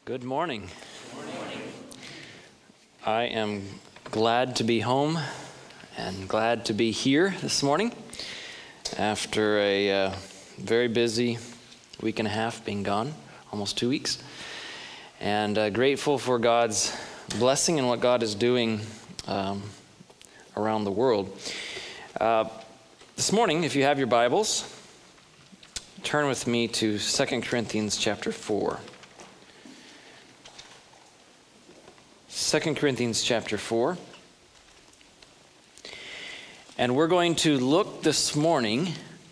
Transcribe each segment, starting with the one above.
Good morning. Good morning. I am glad to be home and glad to be here this morning after a very busy week and a half being gone, almost 2 weeks, and grateful for God's blessing and what God is doing around the world. This morning, if you have your Bibles, turn with me to 2 Corinthians chapter 4. 2 Corinthians chapter 4. And we're going to look this morning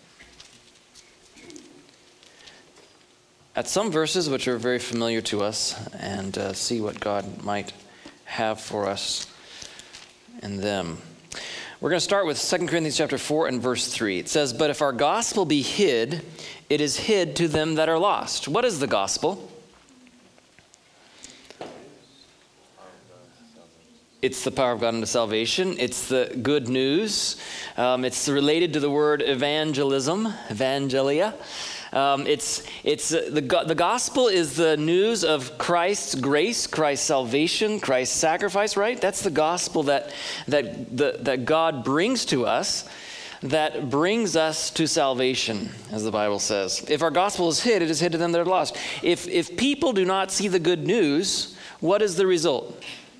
at some verses which are very familiar to us and see what God might have for us in them. We're going to start with 2 Corinthians chapter 4 and verse 3. It says, "But if our gospel be hid, it is hid to them that are lost." What is the gospel? It's the power of God unto salvation. It's the good news. It's related to the word evangelism, evangelia. The gospel is the news of Christ's grace, Christ's salvation, Christ's sacrifice. Right? That's the gospel that God brings to us, that brings us to salvation, as the Bible says. If our gospel is hid, it is hid to them that are lost. If people do not see the good news, what is the result?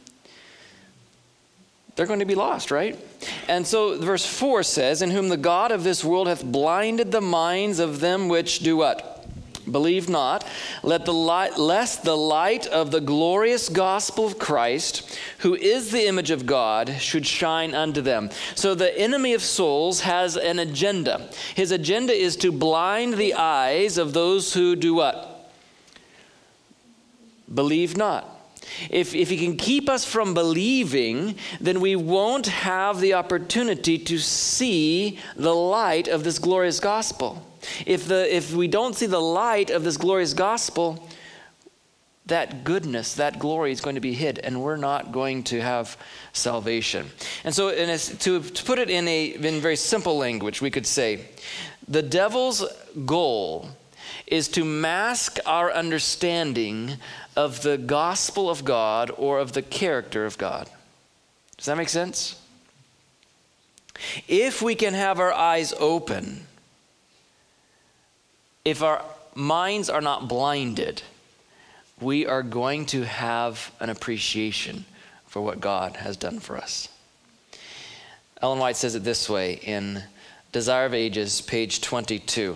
They're going to be lost, right? And so verse 4 says, "In whom the God of this world hath blinded the minds of them which do what? Believe not, lest the light of the glorious gospel of Christ, who is the image of God, should shine unto them." So the enemy of souls has an agenda. His agenda is to blind the eyes of those who do what? Believe not. If he can keep us from believing, then we won't have the opportunity to see the light of this glorious gospel. If we don't see the light of this glorious gospel, that goodness, that glory is going to be hid, and we're not going to have salvation. And so to put it in very simple language, we could say, the devil's goal is to mask our understanding of the gospel of God or of the character of God. Does that make sense? If we can have our eyes open, if our minds are not blinded, we are going to have an appreciation for what God has done for us. Ellen White says it this way in Desire of Ages, page 22.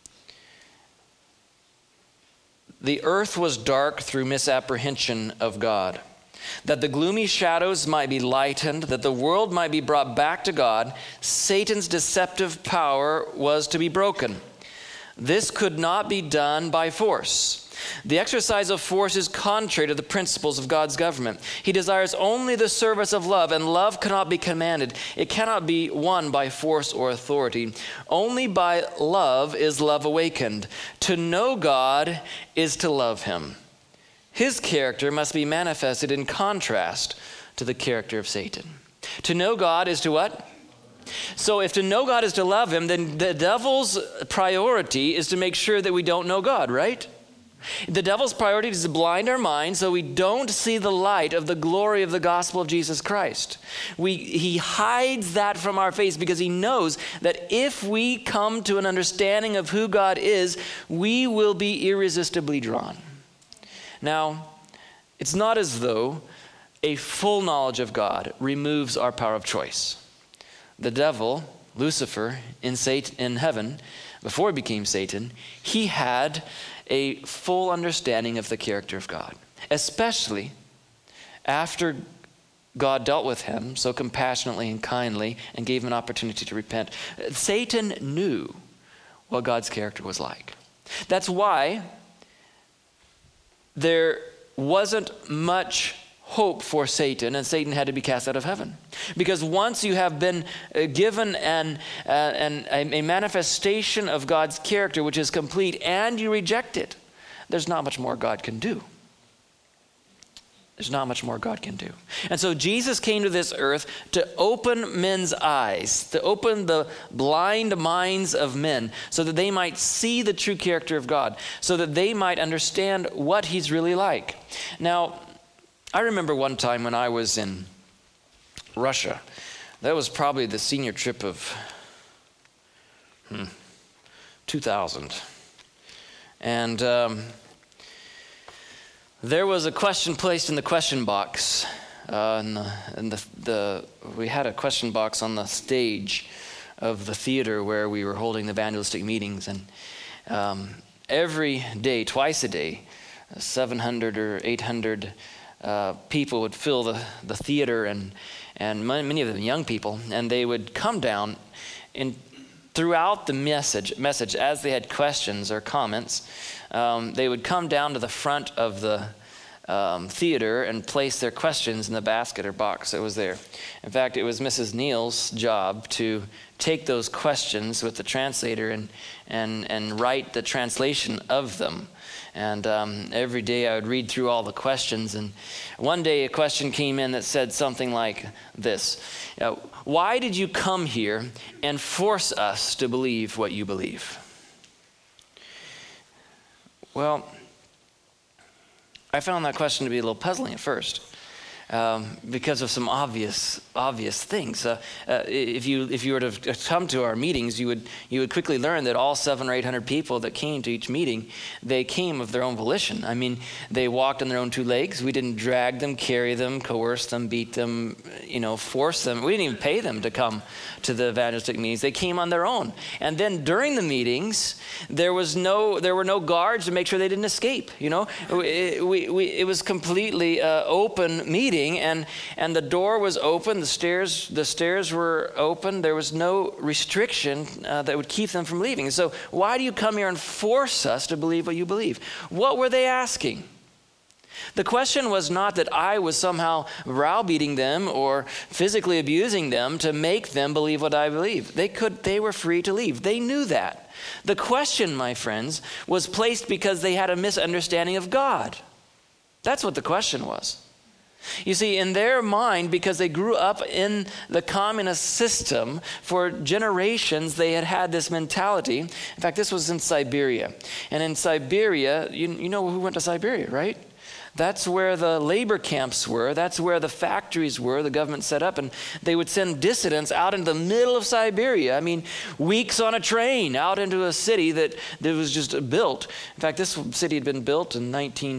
"The earth was dark through misapprehension of God, that the gloomy shadows might be lightened, that the world might be brought back to God. Satan's deceptive power was to be broken. This could not be done by force. The exercise of force is contrary to the principles of God's government. He desires only the service of love, and love cannot be commanded. It cannot be won by force or authority. Only by love is love awakened. To know God is to love him. His character must be manifested in contrast to the character of Satan." To know God is to what? So if to know God is to love him, then the devil's priority is to make sure that we don't know God, right? The devil's priority is to blind our minds so we don't see the light of the glory of the gospel of Jesus Christ. He hides that from our face because he knows that if we come to an understanding of who God is, we will be irresistibly drawn. Now, it's not as though a full knowledge of God removes our power of choice. The devil, Lucifer, in heaven, before he became Satan, he had a full understanding of the character of God, especially after God dealt with him so compassionately and kindly and gave him an opportunity to repent. Satan knew what God's character was like. That's why there wasn't much hope for Satan, and Satan had to be cast out of heaven. Because once you have been given a manifestation of God's character which is complete, and you reject it, there's not much more God can do. There's not much more God can do. And so Jesus came to this earth to open men's eyes, to open the blind minds of men so that they might see the true character of God, so that they might understand what he's really like. Now, I remember one time when I was in Russia. That was probably the senior trip of 2000. And there was a question placed in the question box. We had a question box on the stage of the theater where we were holding the evangelistic meetings. And every day, twice a day, 700 or 800 people would fill the theater, and many of them young people, and they would come down throughout the message as they had questions or comments. They would come down to the front of the theater and place their questions in the basket or box that was there. In fact, it was Mrs. Neal's job to take those questions with the translator and write the translation of them. And every day I would read through all the questions. And one day a question came in that said something like this: why did you come here and force us to believe what you believe? Well, I found that question to be a little puzzling at first. Because of some obvious things. If you were to come to our meetings, you would quickly learn that all 700 or 800 people that came to each meeting, they came of their own volition. I mean, they walked on their own two legs. We didn't drag them, carry them, coerce them, beat them, force them. We didn't even pay them to come to the evangelistic meetings. They came on their own. And then during the meetings, there were no guards to make sure they didn't escape. It was completely open meeting. And the door was open, the stairs were open. There was no restriction that would keep them from leaving. So why do you come here and force us to believe what you believe? What were they asking? The question was not that I was somehow browbeating them or physically abusing them to make them believe what I believe. They were free to leave. They knew that. The question, my friends, was placed because they had a misunderstanding of God. That's what the question was. You see, in their mind, because they grew up in the communist system for generations, they had this mentality. In fact, this was in Siberia. And in Siberia, you know who went to Siberia, right? That's where the labor camps were. That's where the factories were the government set up. And they would send dissidents out into the middle of Siberia. I mean, weeks on a train out into a city that was just built. In fact, this city had been built in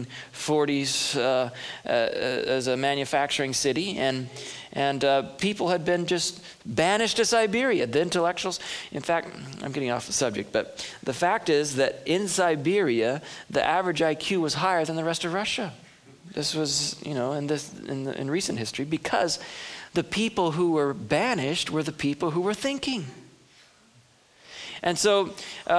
1940s as a manufacturing city. And people had been just banished to Siberia, the intellectuals. In fact, I'm getting off the subject, but the fact is that in Siberia, the average IQ was higher than the rest of Russia. This was, in recent history, because the people who were banished were the people who were thinking. And so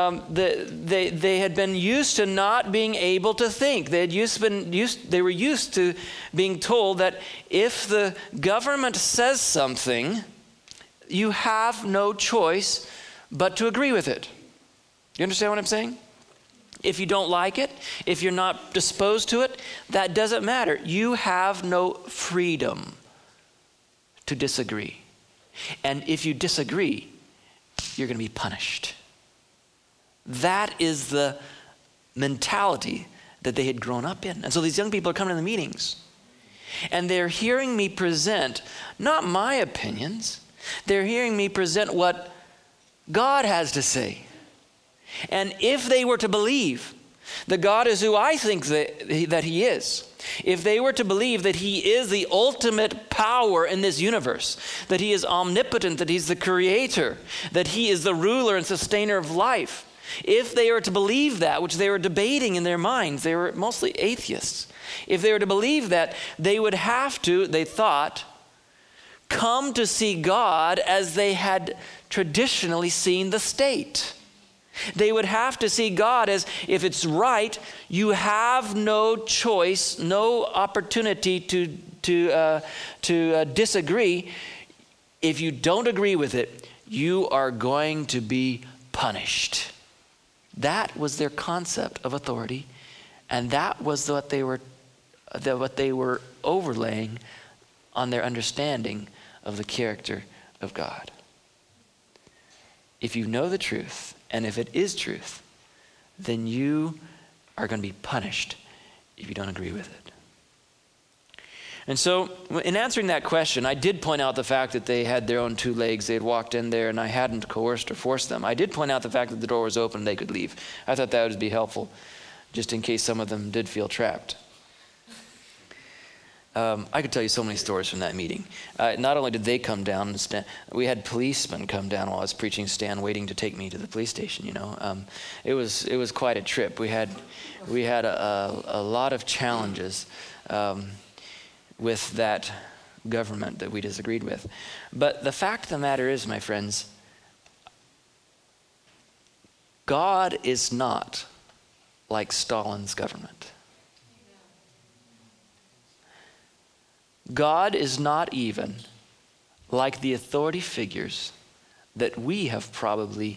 they had been used to not being able to think. They were used to being told that if the government says something, you have no choice but to agree with it. You understand what I'm saying? If you don't like it, if you're not disposed to it, that doesn't matter. You have no freedom to disagree. And if you disagree, you're going to be punished. That is the mentality that they had grown up in. And so these young people are coming to the meetings, and they're hearing me present not my opinions. They're hearing me present what God has to say. And if they were to believe that God is who I think that he is, if they were to believe that he is the ultimate power in this universe, that he is omnipotent, that he's the creator, that he is the ruler and sustainer of life, if they were to believe that, which they were debating in their minds, they were mostly atheists. If they were to believe that, they would have to, they thought, come to see God as they had traditionally seen the state. They would have to see God as, if it's right, you have no choice, no opportunity to disagree. If you don't agree with it, you are going to be punished. That was their concept of authority, and that was what they were what they were overlaying on their understanding of the character of God. If you know the truth, and if it is truth, then you are going to be punished if you don't agree with it. And so, in answering that question, I did point out the fact that they had their own two legs. They had walked in there, and I hadn't coerced or forced them. I did point out the fact that the door was open and they could leave. I thought that would be helpful, just in case some of them did feel trapped. I could tell you so many stories from that meeting. Not only did they come down and stand, we had policemen come down while I was preaching, stand waiting to take me to the police station. It was quite a trip. We had a lot of challenges with that government that we disagreed with. But the fact of the matter is, my friends, God is not like Stalin's government. God is not even like the authority figures that we have probably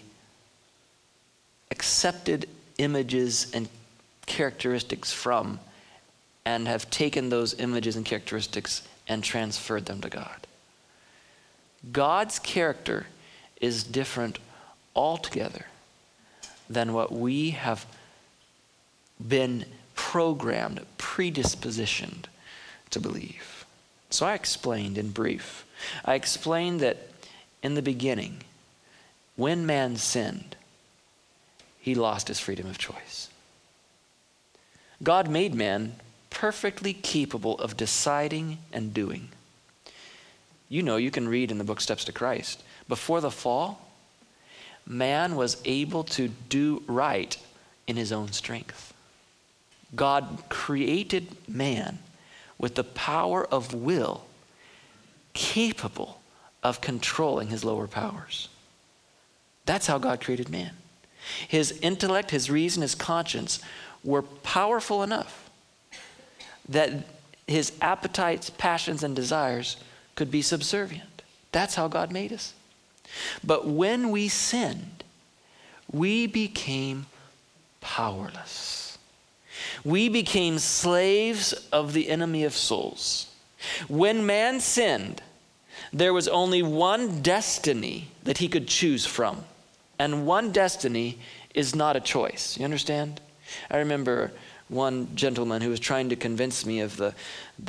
accepted images and characteristics from and have taken those images and characteristics and transferred them to God. God's character is different altogether than what we have been programmed, predispositioned to believe. So I explained in brief. I explained that in the beginning, when man sinned, he lost his freedom of choice. God made man perfectly capable of deciding and doing. You can read in the book Steps to Christ. Before the fall, man was able to do right in his own strength. God created man with the power of will, capable of controlling his lower powers. That's how God created man. His intellect, his reason, his conscience were powerful enough that his appetites, passions, and desires could be subservient. That's how God made us. But when we sinned, we became powerless. We became slaves of the enemy of souls. When man sinned, there was only one destiny that he could choose from. And one destiny is not a choice. You understand? I remember one gentleman who was trying to convince me of the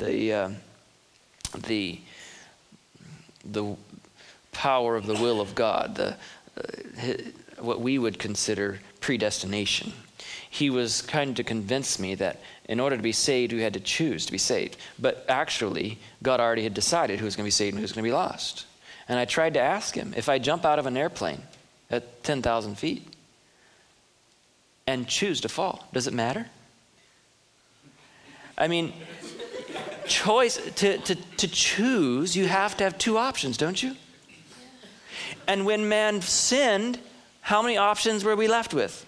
power of the will of God, what we would consider predestination. He was trying to convince me that in order to be saved, we had to choose to be saved. But actually, God already had decided who was going to be saved and who was going to be lost. And I tried to ask him, if I jump out of an airplane at 10,000 feet and choose to fall, does it matter? I mean, choice to choose, you have to have two options, don't you? And when man sinned, how many options were we left with?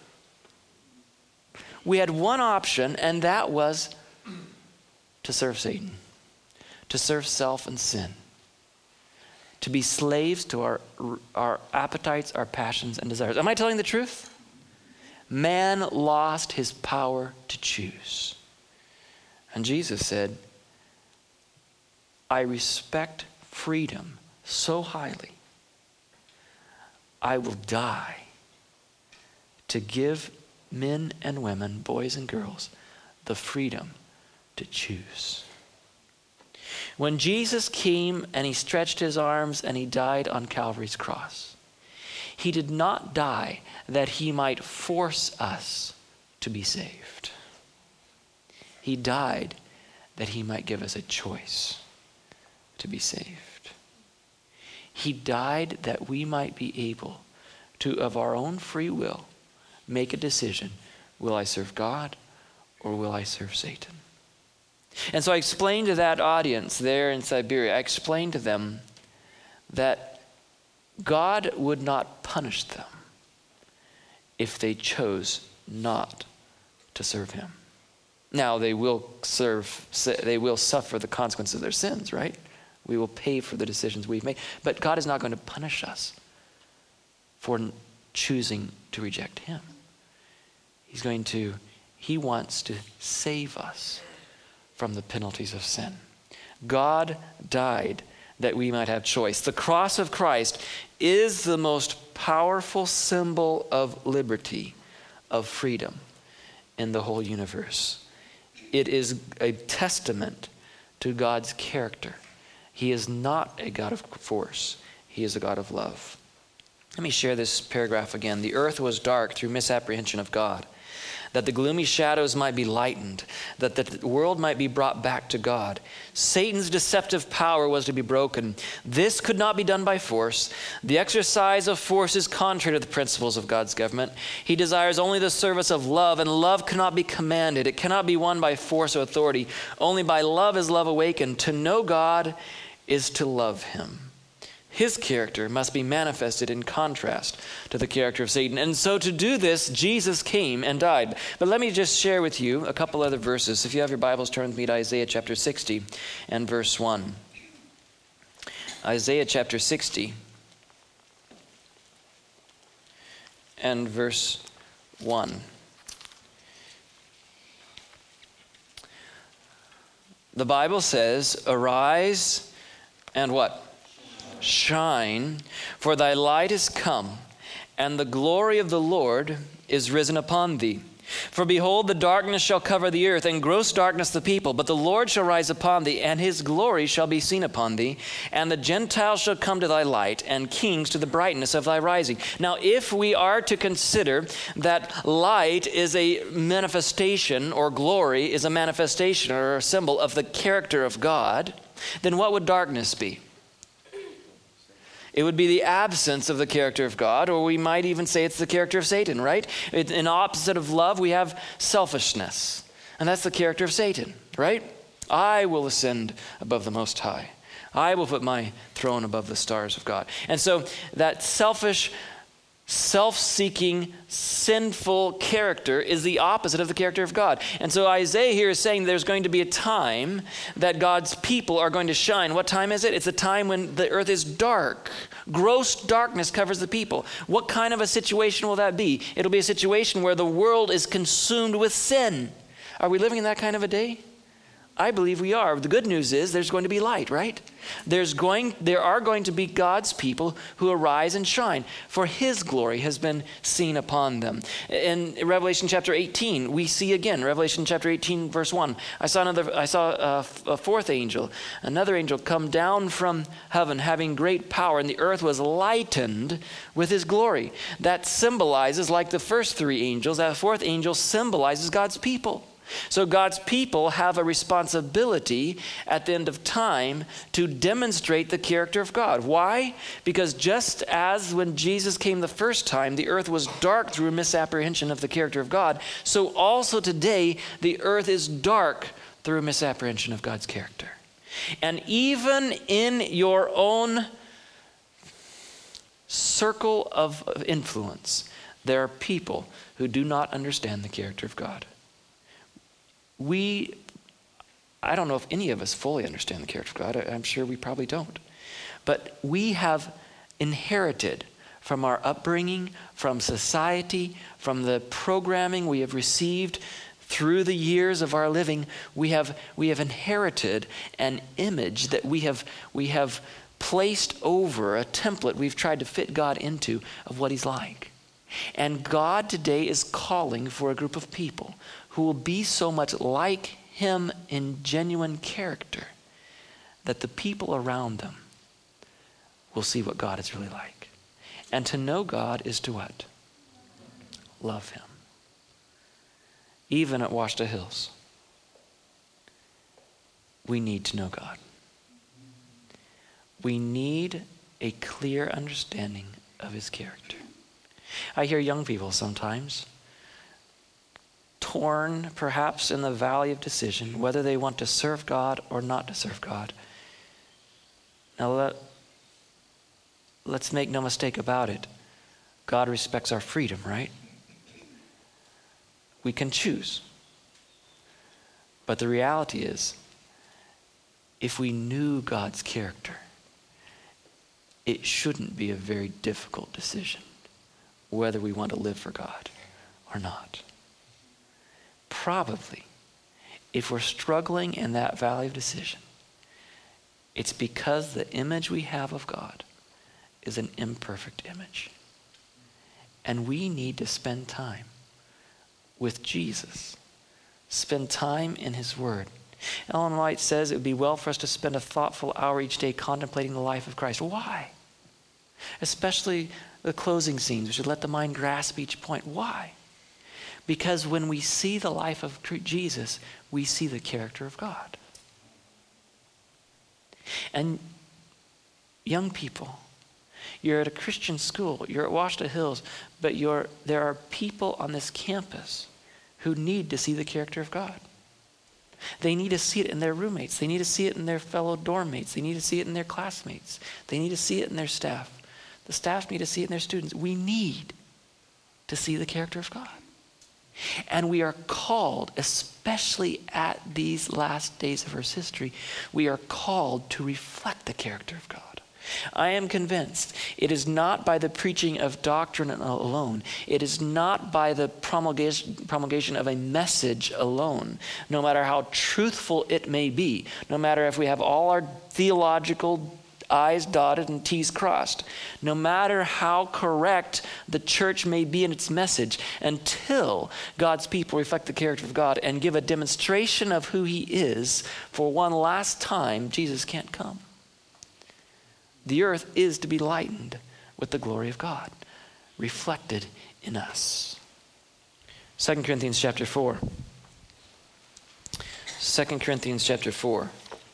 We had one option, and that was to serve Satan, to serve self and sin, to be slaves to our appetites, our passions, and desires. Am I telling the truth? Man lost his power to choose. And Jesus said, I respect freedom so highly, I will die to give men and women, boys and girls, the freedom to choose. When Jesus came and he stretched his arms and he died on Calvary's cross, he did not die that he might force us to be saved. He died that he might give us a choice to be saved. He died that we might be able to, of our own free will, make a decision. Will I serve God or will I serve Satan? And so I explained to that audience there in Siberia, I explained to them that God would not punish them if they chose not to serve him. Now they will suffer the consequences of their sins, right? We will pay for the decisions we've made. But God is not going to punish us for choosing to reject him. He wants to save us from the penalties of sin. God died that we might have choice. The cross of Christ is the most powerful symbol of liberty, of freedom in the whole universe. It is a testament to God's character. He is not a God of force. He is a God of love. Let me share this paragraph again. The earth was dark through misapprehension of God, that the gloomy shadows might be lightened, that the world might be brought back to God. Satan's deceptive power was to be broken. This could not be done by force. The exercise of force is contrary to the principles of God's government. He desires only the service of love, and love cannot be commanded. It cannot be won by force or authority. Only by love is love awakened. To know God is to love him. His character must be manifested in contrast to the character of Satan. And so to do this, Jesus came and died. But let me just share with you a couple other verses. If you have your Bibles, turn with me to Isaiah chapter 60 and verse 1. Isaiah chapter 60 and verse 1. The Bible says, "Arise and" what? "Shine, for thy light is come, and the glory of the Lord is risen upon thee. For behold, the darkness shall cover the earth, and gross darkness the people. But the Lord shall rise upon thee, and his glory shall be seen upon thee. And the Gentiles shall come to thy light, and kings to the brightness of thy rising." Now, if we are to consider that light is a manifestation, or glory is a manifestation or a symbol of the character of God, then what would darkness be? It would be the absence of the character of God, or we might even say it's the character of Satan, right? In opposite of love, we have selfishness. And that's the character of Satan, right? I will ascend above the Most High. I will put my throne above the stars of God. And so that selfish, self-seeking, sinful character is the opposite of the character of God. And so Isaiah here is saying there's going to be a time that God's people are going to shine. What time is it? It's a time when the earth is dark. Gross darkness covers the people. What kind of a situation will that be? It'll be a situation where the world is consumed with sin. Are we living in that kind of a day? I believe we are. The good news is there's going to be light, right? There are going to be God's people who arise and shine, for his glory has been seen upon them. In Revelation chapter 18, we see again, Revelation chapter 18, verse 1, I saw a fourth angel, another angel come down from heaven, having great power, and the earth was lightened with his glory. That symbolizes, like the first three angels, that fourth angel symbolizes God's people. So God's people have a responsibility at the end of time to demonstrate the character of God. Why? Because just as when Jesus came the first time, the earth was dark through misapprehension of the character of God, so also today the earth is dark through misapprehension of God's character. And even in your own circle of influence, there are people who do not understand the character of God. I don't know if any of us fully understand the character of God. I'm sure we probably don't. But we have inherited from our upbringing, from society, from the programming we have received through the years of our living, we have inherited an image that we have placed over a template we've tried to fit God into of what he's like. And God today is calling for a group of people who will be so much like him in genuine character that the people around them will see what God is really like. And to know God is to what? Love him. Even at Washta Hills, we need to know God. We need a clear understanding of his character. I hear young people sometimes torn perhaps in the valley of decision whether they want to serve God or not to serve God. Now let's make no mistake about it. God respects our freedom, right? We can choose. But the reality is, if we knew God's character, it shouldn't be a very difficult decision whether we want to live for God or not. Probably, if we're struggling in that valley of decision, it's because the image we have of God is an imperfect image. And we need to spend time with Jesus. Spend time in his word. Ellen White says it would be well for us to spend a thoughtful hour each day contemplating the life of Christ. Why? Especially the closing scenes. We should let the mind grasp each point. Why? Because when we see the life of Jesus, we see the character of God. And young people, you're at a Christian school, you're at Washita Hills, but there are people on this campus who need to see the character of God. They need to see it in their roommates. They need to see it in their fellow dorm mates. They need to see it in their classmates. They need to see it in their staff. The staff need to see it in their students. We need to see the character of God. And we are called, especially at these last days of Earth's history, we are called to reflect the character of God. I am convinced it is not by the preaching of doctrine alone. It is not by the promulgation of a message alone, no matter how truthful it may be, no matter if we have all our theological I's dotted and T's crossed, no matter how correct the church may be in its message, until God's people reflect the character of God and give a demonstration of who he is for one last time, Jesus can't come. The earth is to be lightened with the glory of God reflected in us. 2 Corinthians chapter 4. 2 Corinthians chapter 4.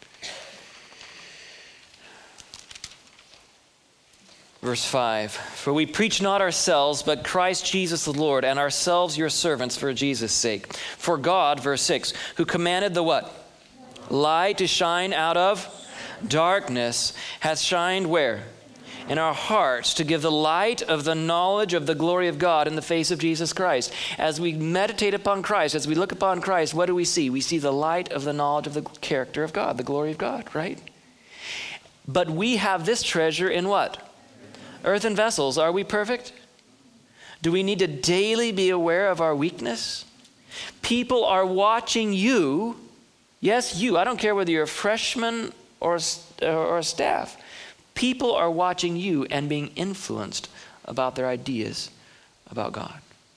Verse 5, for we preach not ourselves, but Christ Jesus the Lord, and ourselves your servants for Jesus' sake. For God, verse 6, who commanded the what? Light to shine out of darkness, hath shined where? In our hearts, to give the light of the knowledge of the glory of God in the face of Jesus Christ. As we meditate upon Christ, as we look upon Christ, what do we see? We see the light of the knowledge of the character of God, the glory of God, right? But we have this treasure in what? Earthen vessels. Are we perfect? Do we need to daily be aware of our weakness? People are watching you. Yes, you. I don't care whether you're a freshman or a staff. People are watching you and being influenced about their ideas about God.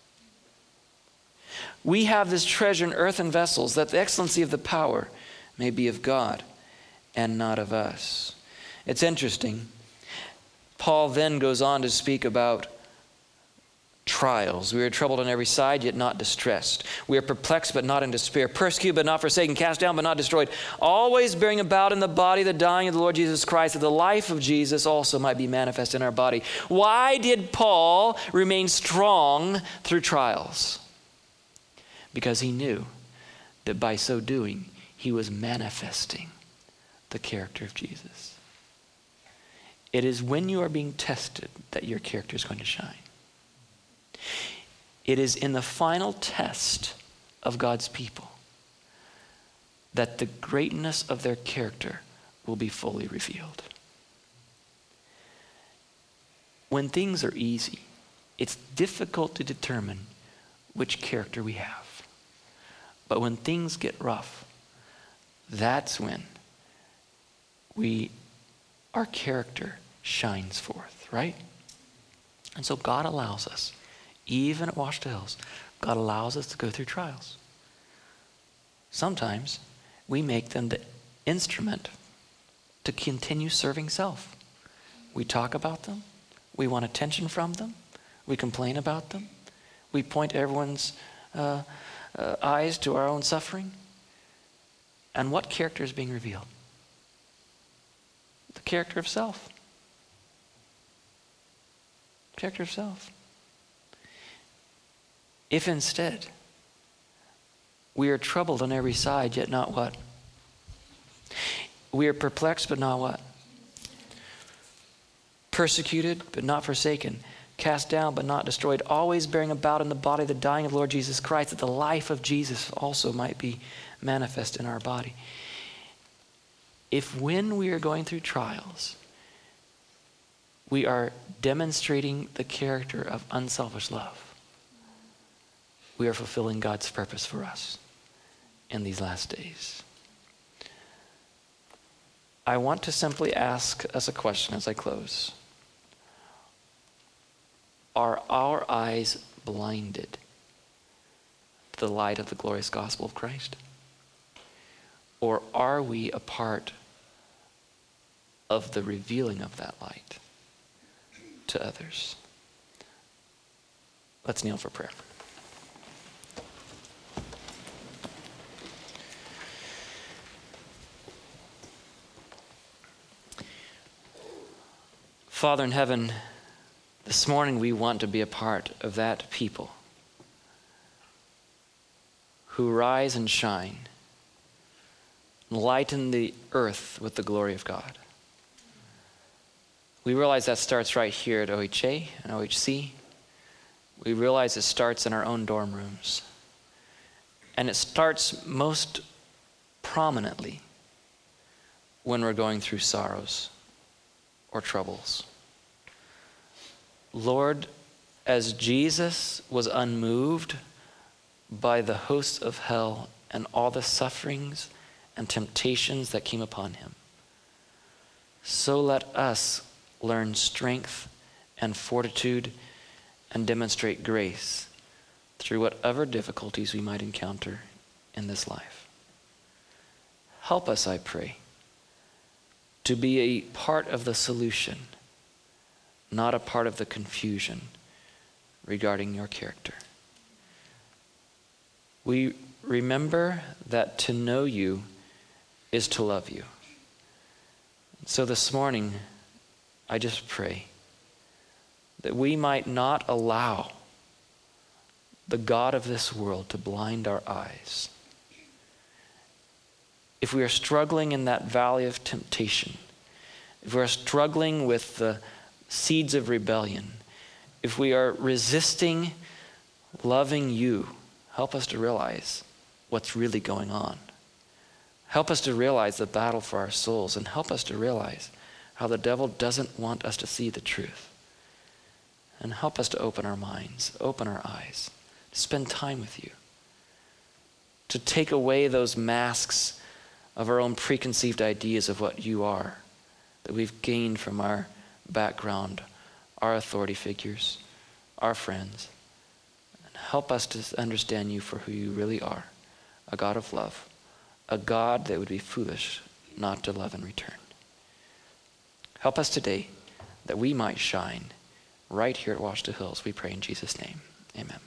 We have this treasure in earthen vessels, that the excellency of the power may be of God and not of us. It's interesting. Paul then goes on to speak about trials. We are troubled on every side, yet not distressed. We are perplexed, but not in despair. Persecuted, but not forsaken. Cast down, but not destroyed. Always bearing about in the body the dying of the Lord Jesus Christ, that the life of Jesus also might be manifest in our body. Why did Paul remain strong through trials? Because he knew that by so doing, he was manifesting the character of Jesus. It is when you are being tested that your character is going to shine. It is in the final test of God's people that the greatness of their character will be fully revealed. When things are easy, it's difficult to determine which character we have. But when things get rough, that's when our character shines forth, right? And so God allows us, even at Washita Hills, God allows us to go through trials. Sometimes we make them the instrument to continue serving self. We talk about them. We want attention from them. We complain about them. We point everyone's eyes to our own suffering. And what character is being revealed? The character of self. Character of self. If instead we are troubled on every side, yet not what? We are perplexed, but not what? Persecuted, but not forsaken. Cast down, but not destroyed. Always bearing about in the body the dying of Lord Jesus Christ, that the life of Jesus also might be manifest in our body. If when we are going through trials, we are demonstrating the character of unselfish love, we are fulfilling God's purpose for us. in these last days. I want to simply ask us a question as I close. Are our eyes blinded to the light of the glorious gospel of Christ? Or are we a part of the revealing of that light to others? Let's kneel for prayer. Father in heaven, this morning we want to be a part of that people who rise and shine, lighten the earth with the glory of God. We realize that starts right here at OHA and OHC. We realize it starts in our own dorm rooms. And it starts most prominently when we're going through sorrows or troubles. Lord, as Jesus was unmoved by the hosts of hell and all the sufferings and temptations that came upon him, so let us learn strength and fortitude and demonstrate grace through whatever difficulties we might encounter in this life. Help us, I pray, to be a part of the solution, not a part of the confusion regarding your character. We remember that to know you is to love you. So this morning, I just pray that we might not allow the God of this world to blind our eyes. If we are struggling in that valley of temptation, if we are struggling with the seeds of rebellion, if we are resisting loving you, help us to realize what's really going on. Help us to realize the battle for our souls, and help us to realize how the devil doesn't want us to see the truth. And help us to open our minds, open our eyes, to spend time with you, to take away those masks of our own preconceived ideas of what you are, that we've gained from our background, our authority figures, our friends. And help us to understand you for who you really are, a God of love, a God that would be foolish not to love in return. Help us today that we might shine right here at Washita Hills. We pray in Jesus' name. Amen.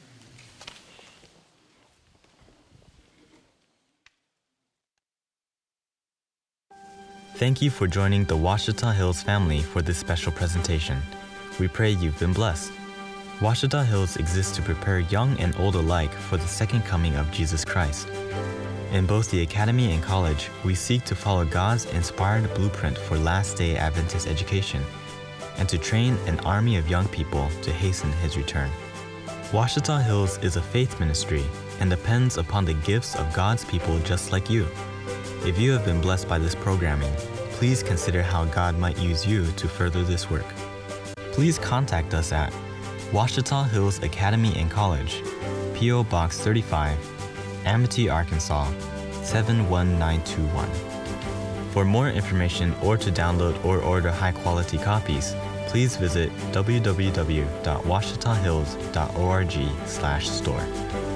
Thank you for joining the Washita Hills family for this special presentation. We pray you've been blessed. Washita Hills exists to prepare young and old alike for the second coming of Jesus Christ. In both the academy and college, we seek to follow God's inspired blueprint for last-day Adventist education and to train an army of young people to hasten his return. Washita Hills is a faith ministry and depends upon the gifts of God's people just like you. If you have been blessed by this programming, please consider how God might use you to further this work. Please contact us at Washita Hills Academy and College, P.O. Box 35, Amity, Arkansas, 71921. For more information or to download or order high-quality copies, please visit www.washitahills.org/store.